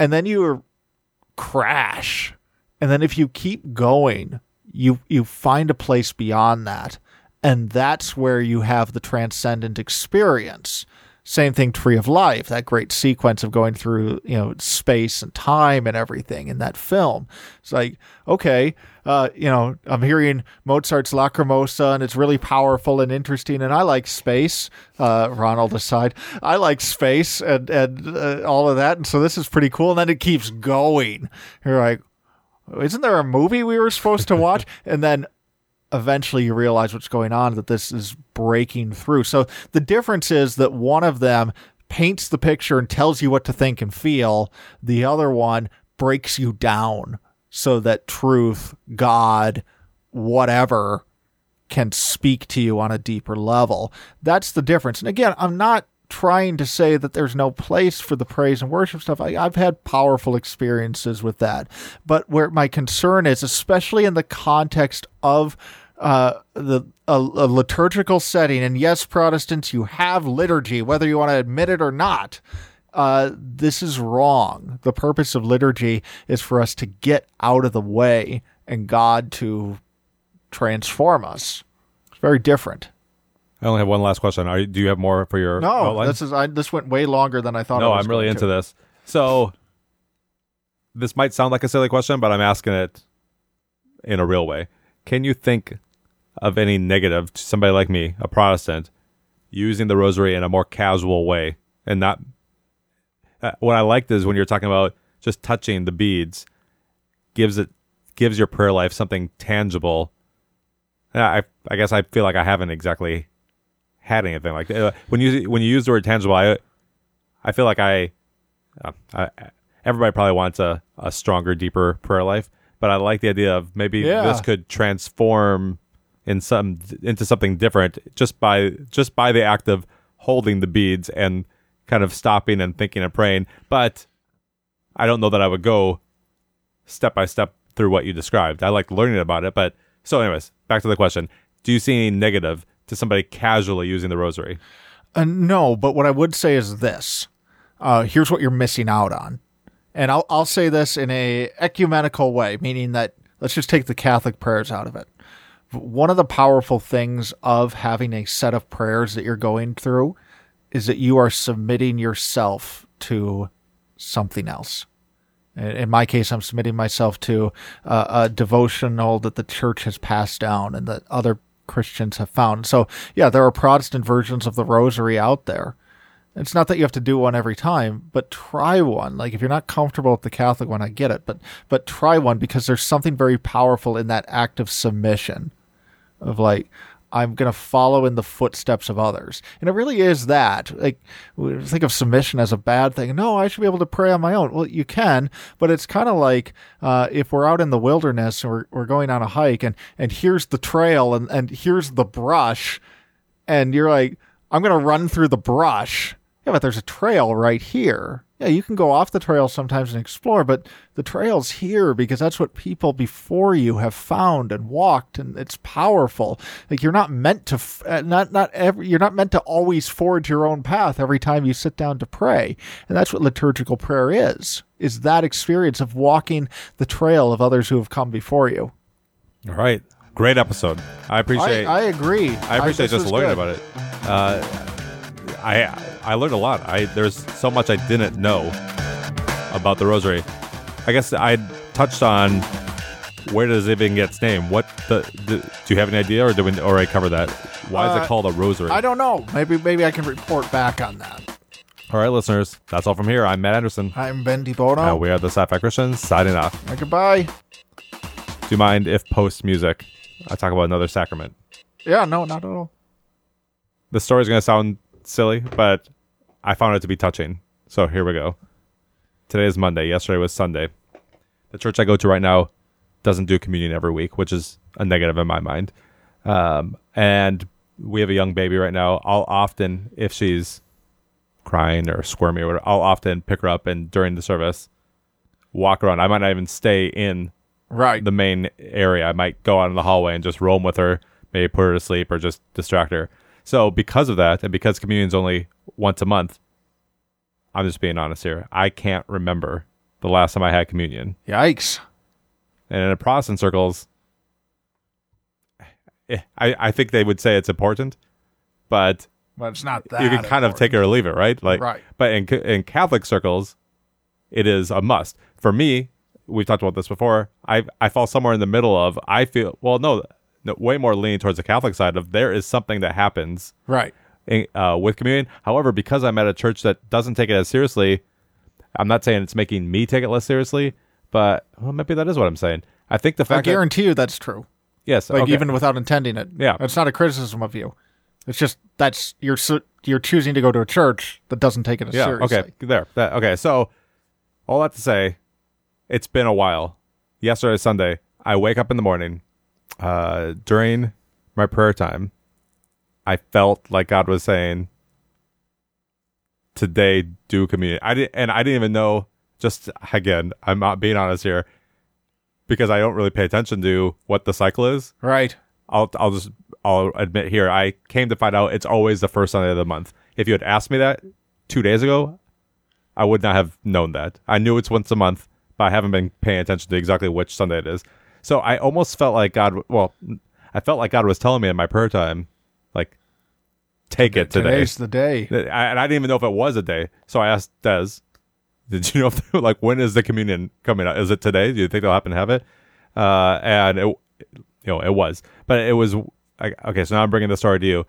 and then you crash. And then if you keep going, you you find a place beyond that. And that's where you have the transcendent experience. Same thing, Tree of Life, that great sequence of going through, you know, space and time and everything in that film. It's like, okay, uh, you know, I'm hearing Mozart's Lacrimosa, and it's really powerful and interesting, and I like space. Uh, Ronald aside, I like space and, and uh, all of that, and so this is pretty cool. And then it keeps going. You're like, isn't there a movie we were supposed to watch? And then eventually you realize what's going on, that this is breaking through. So the difference is that one of them paints the picture and tells you what to think and feel. The other one breaks you down so that truth, God, whatever, can speak to you on a deeper level. That's the difference. And again, I'm not trying to say that there's no place for the praise and worship stuff. I, I've had powerful experiences with that. But where my concern is, especially in the context of uh, the a, a liturgical setting, and yes, Protestants, you have liturgy, whether you want to admit it or not, uh, this is wrong. The purpose of liturgy is for us to get out of the way and God to transform us. It's very different. I only have one last question. Are you, do you have more for your no? outline? This is I, this went way longer than I thought. No, it was I'm really going into to. this. So this might sound like a silly question, but I'm asking it in a real way. Can you think of any negative to somebody like me, a Protestant, using the rosary in a more casual way and not? Uh, what I liked is when you're talking about just touching the beads, gives it gives your prayer life something tangible. I I guess I feel like I haven't exactly had anything like that. Uh, when you when you use the word tangible, I I feel like I, uh, I everybody probably wants a, a stronger, deeper prayer life, but I like the idea of maybe Yeah. this could transform in some into something different just by just by the act of holding the beads and kind of stopping and thinking and praying. But I don't know that I would go step by step through what you described. I like learning about it, but so anyways, back to the question. Do you see any negative to somebody casually using the rosary? Uh, no, but what I would say is this. Uh, here's what you're missing out on. And I'll I'll say this in a ecumenical way, meaning that let's just take the Catholic prayers out of it. One of the powerful things of having a set of prayers that you're going through is that you are submitting yourself to something else. In my case, I'm submitting myself to uh, a devotional that the church has passed down and that other Christians have found. So, yeah, there are Protestant versions of the rosary out there. It's not that you have to do one every time, but try one. Like, if you're not comfortable with the Catholic one, I get it, but but try one, because there's something very powerful in that act of submission, of like, I'm going to follow in the footsteps of others. And it really is that. Like, we think of submission as a bad thing. No, I should be able to pray on my own. Well, you can, but it's kind of like uh, if we're out in the wilderness and we're, we're going on a hike, and, and here's the trail and, and here's the brush, and you're like, I'm going to run through the brush. Yeah, but there's a trail right here. Yeah, you can go off the trail sometimes and explore, but the trail's here because that's what people before you have found and walked, and it's powerful. Like, you're not meant to, f- not not every, you're not meant to always forge your own path every time you sit down to pray, and that's what liturgical prayer is. Is that experience of walking the trail of others who have come before you. All right, great episode. I appreciate. I, I agree. I appreciate I, just learning about it. Uh, I I learned a lot. I there's so much I didn't know about the rosary. I guess I touched on where does it even get its name. What the, the do you have any idea, or did we already cover that? Why is Uh, it called a rosary? I don't know. Maybe maybe I can report back on that. All right, listeners, that's all from here. I'm Matt Anderson. I'm Ben DiBono. Uh, we are the Sci-Fi Christians signing off. Uh, goodbye. Do you mind if post music I talk about another sacrament? Yeah, no, not at all. The story's going to sound silly, but I found it to be touching. So here we go. Today is Monday. Yesterday was Sunday. The church I go to right now doesn't do communion every week, which is a negative in my mind. Um, and we have a young baby right now. I'll often, if she's crying or squirmy or whatever, I'll often pick her up and during the service walk around. I might not even stay in Right. the main area. I might go out in the hallway and just roam with her, maybe put her to sleep or just distract her. So because of that, and because communion's only once a month, I'm just being honest here, I can't remember the last time I had communion. Yikes. And in Protestant circles, I, I think they would say it's important, but But it's not that you can kind of take it or leave it, right? Like, Right. But in in Catholic circles, it is a must. For me, we've talked about this before. I I fall somewhere in the middle of. I feel well, no, no way more leaning towards the Catholic side of there is something that happens Right. in, uh, with communion. However, because I'm at a church that doesn't take it as seriously, I'm not saying it's making me take it less seriously, but well, maybe that is what I'm saying. I think the I fact that guarantee you that's true. yes, Like okay. even without intending it. Yeah. It's not a criticism of you. It's just that's you're su- you're choosing to go to a church that doesn't take it as yeah, seriously. okay, there, that, okay. So all that to say, it's been a while. Yesterday, Sunday, I wake up in the morning. Uh, during my prayer time, I felt like God was saying, "Today, do communion." I didn't, and I didn't even know. Just again, I'm not being honest here, because I don't really pay attention to what the cycle is. Right. I'll, I'll just, I'll admit here, I came to find out it's always the first Sunday of the month. If you had asked me that two days ago, I would not have known that. I knew it's once a month, but I haven't been paying attention to exactly which Sunday it is. So I almost felt like God, well, I felt like God was telling me in my prayer time, like, take it today. Today's the day. I, and I didn't even know if it was a day. So I asked Des, did you know, if, like, when is the communion coming out? Is it today? Do you think they'll happen to have it? Uh, and, it, you know, it was. But it was, I, okay, so now I'm bringing the story to you.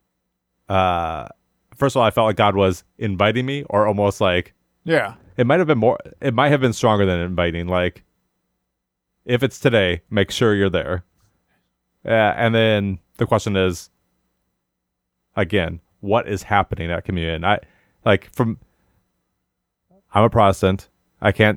Uh, first of all, I felt like God was inviting me, or almost like, Yeah. it might have been more, it might have been stronger than inviting. Like, if it's today, make sure you're there. Uh, and then the question is, again, what is happening at communion? I, like, from, I'm a Protestant. I can't,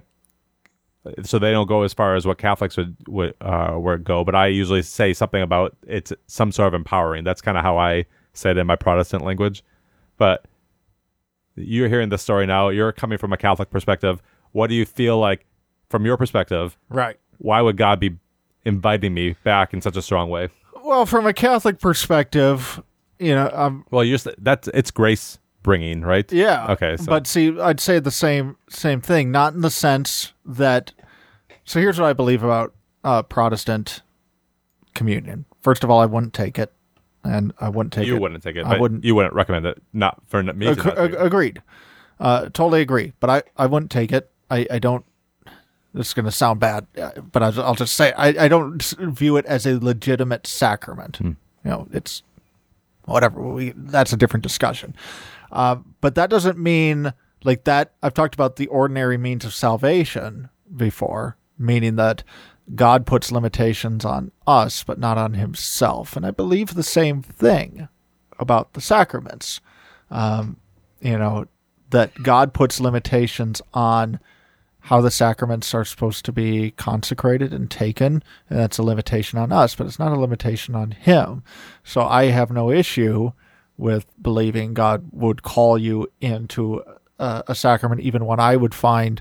so they don't go as far as what Catholics would, would uh, would go, but I usually say something about it's some sort of empowering. That's kind of how I say it in my Protestant language. But you're hearing this story now. You're coming from a Catholic perspective. What do you feel like, from your perspective, Right. why would God be inviting me back in such a strong way? Well, from a Catholic perspective, you know, um, Well, you just, that's, it's grace bringing, right? yeah. Okay. So. But see, I'd say the same same thing, not in the sense that. So here's what I believe about uh, Protestant communion. First of all, I wouldn't take it, and I wouldn't take you it. wouldn't take it. I but wouldn't. You wouldn't recommend it. Not for me to Ag- not take ag- it. agreed. Uh, totally agree. But I, I wouldn't take it. I, I don't. This is going to sound bad, uh, but I'll, I'll just say I, I don't view it as a legitimate sacrament. Hmm. You know, it's whatever. We that's a different discussion. Uh, but that doesn't mean like that. I've talked about the ordinary means of salvation before, meaning that God puts limitations on us, but not on himself. And I believe the same thing about the sacraments. Um, you know, that God puts limitations on how the sacraments are supposed to be consecrated and taken, and that's a limitation on us, but it's not a limitation on him. So I have no issue with believing God would call you into a, a sacrament, even one I would find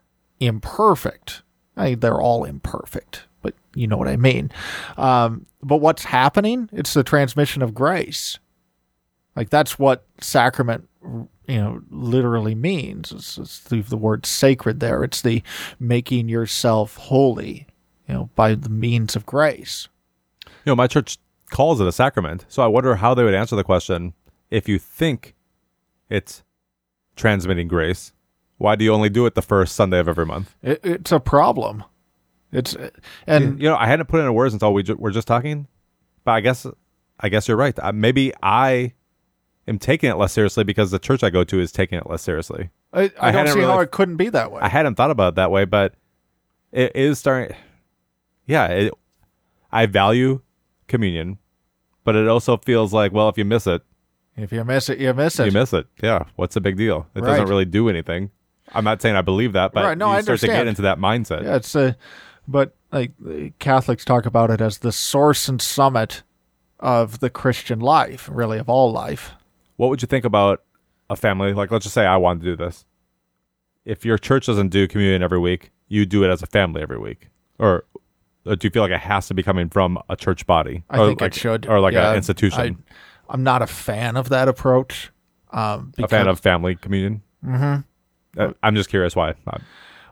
imperfect. I mean, they're all imperfect, but you know what I mean. Um, but what's happening? It's the transmission of grace. Like, that's what sacrament, you know, literally means. It's, it's the, the word sacred there. It's the making yourself holy, you know, by the means of grace. You know, my church calls it a sacrament. So I wonder how they would answer the question, if you think it's transmitting grace, why do you only do it the first Sunday of every month? It, it's a problem. It's and You know, I hadn't put it into words until we ju- were just talking, but I guess I guess you're right. Uh, maybe I am taking it less seriously because the church I go to is taking it less seriously. I, I, I don't hadn't see how really- it couldn't be that way. I hadn't thought about it that way, but it is starting. Yeah, it, I value communion, but it also feels like, well, if you miss it, if you miss it, you miss it. you miss it. Yeah, what's the big deal? It Right. doesn't really do anything. I'm not saying I believe that, but Right, no, you I start to get understand. into that mindset. Yeah, it's a, but like the Catholics talk about it as the source and summit of the Christian life, really of all life. What would you think about a family? Like, let's just say I want to do this. If your church doesn't do communion every week, you do it as a family every week, or, or do you feel like it has to be coming from a church body? I or think like, it should, or like Yeah, an institution. I, I'm not a fan of that approach. Um, A fan of family communion. hmm Uh, I'm just curious why. Uh,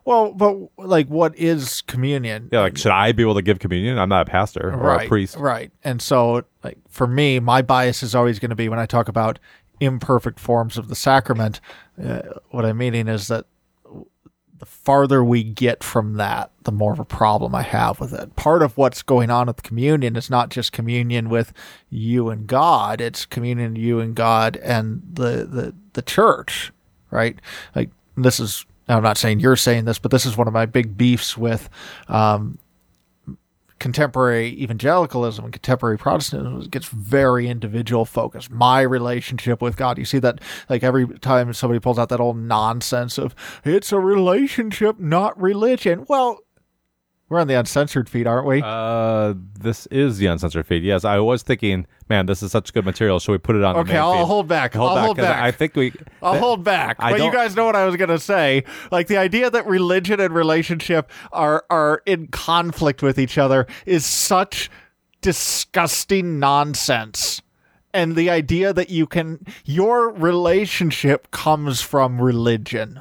Well, but like, what is communion? Yeah, like, should I be able to give communion? I'm not a pastor or right, a priest. Right. And so, like, for me, my bias is always going to be when I talk about imperfect forms of the sacrament, uh, what I'm meaning is that the farther we get from that, the more of a problem I have with it. Part of what's going on with communion is not just communion with you and God, it's communion you and God and the, the, the church, right? Like, this is, I'm not saying you're saying this, but this is one of my big beefs with um, contemporary evangelicalism and contemporary Protestantism. It gets very individual focused. My relationship with God. You see that like every time somebody pulls out that old nonsense of it's a relationship, not religion. Well, we're on the uncensored feed, aren't we? Uh, this is the uncensored feed. Yes, I was thinking, man, this is such good material. Should we put it on okay, the main I'll feed? hold back. Hold I'll back, hold 'cause back. I think we... I'll that- hold back. I But you don't- guys know what I was going to say. Like, the idea that religion and relationship are, are in conflict with each other is such disgusting nonsense. And the idea that you can... Your relationship comes from religion.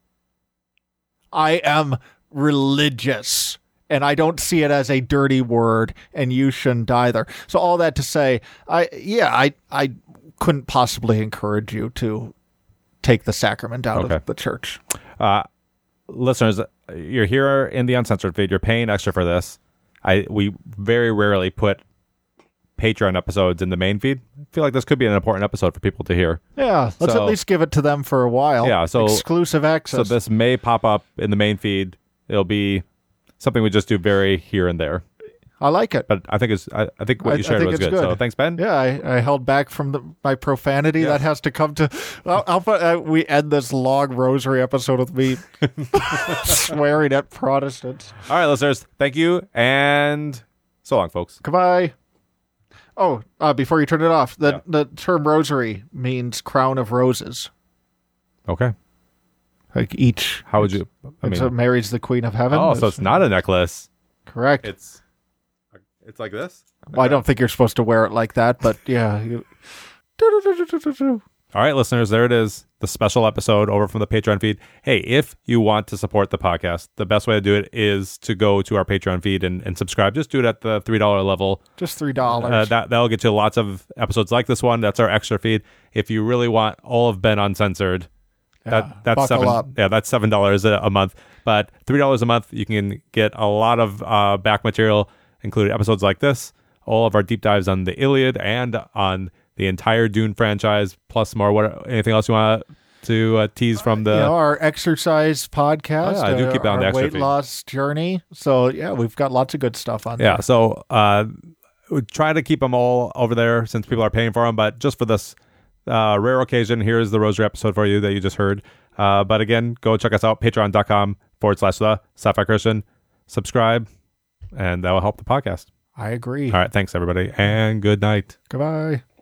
I am religious. And I don't see it as a dirty word, and you shouldn't either. So all that to say, I yeah, I I couldn't possibly encourage you to take the sacrament out Okay. of the church. Uh, listeners, you're here in the uncensored feed. You're paying extra for this. I we very rarely put Patreon episodes in the main feed. I feel like this could be an important episode for people to hear. Yeah, let's So- at least give it to them for a while. Yeah, so- exclusive So access. this may pop up in the main feed. It'll be something we just do very here and there. I like it. But I think it's I, I think what I- you I shared think was it's good. good. So thanks, Ben. Yeah, I, I held back from the, my profanity. Yeah. That has to come to. I'll, I'll put, uh, we end this long rosary episode with me swearing at Protestants. All right, listeners. Thank you, and so long, folks. Goodbye. Oh, uh, before you turn it off, the Yeah. the term rosary means crown of roses. Okay. Like each. How would you? I And mean, so Mary's the Queen of Heaven. oh, so it's not a necklace. correct. It's it's like this. Well, I don't think you're supposed to wear it like that, but yeah. You... All right, listeners, there it is. The special episode over from the Patreon feed. Hey, if you want to support the podcast, the best way to do it is to go to our Patreon feed and, and subscribe. Just do it at the three dollars level. Just three dollars. Uh, that, that'll get you lots of episodes like this one. That's our extra feed. If you really want all of Ben Uncensored, Yeah, that, that's buckle seven. up. Yeah, that's seven dollars a, a month. But three dollars a month, you can get a lot of uh, back material, including episodes like this, all of our deep dives on the Iliad and on the entire Dune franchise, plus more. What anything else you want to uh, tease from the? you know, our exercise podcast. Oh, yeah, I do uh, keep it on our the extra weight feed. loss journey. So yeah, we've got lots of good stuff on Yeah, there. so uh, we try to keep them all over there since people are paying for them. But just for this uh, rare occasion, here's the Rosary episode for you that you just heard. Uh, but again, go check us out, patreon.com forward slash the Sci-Fi Christian. Subscribe, and that will help the podcast. I agree. All right, thanks, everybody, and good night. Goodbye.